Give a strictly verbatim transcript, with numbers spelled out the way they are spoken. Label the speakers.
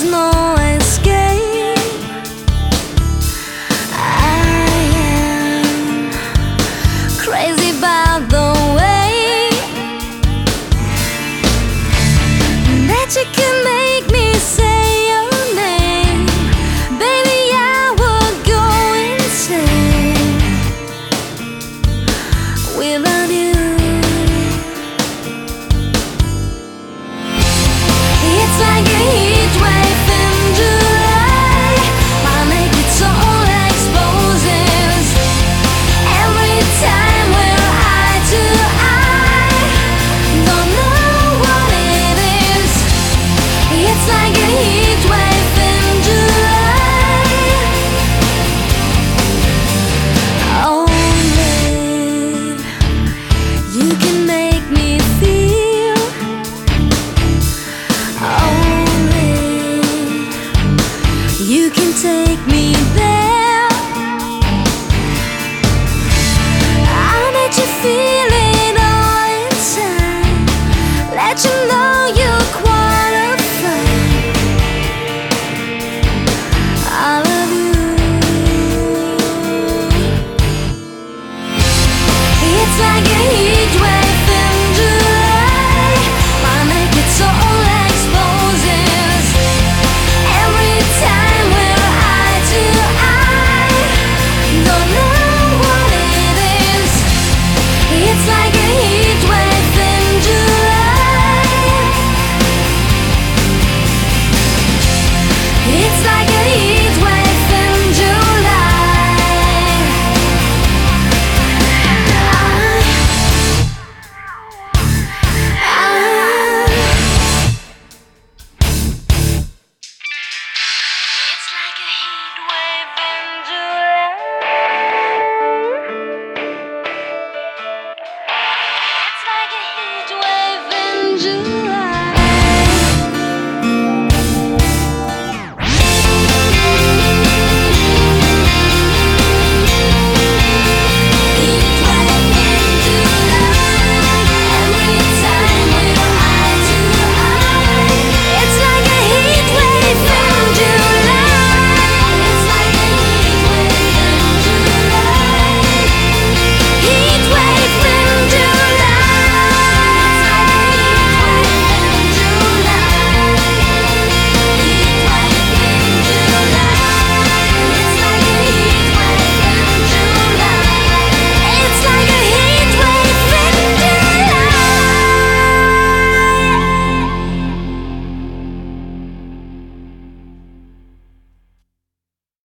Speaker 1: there's no escape. I am crazy about the way that you can make me say your name. Baby, I would go insane without you. It's like a heat wave in July. My naked soul exposes every time we're eye to eye. Don't know what it is. It's like a heat wave.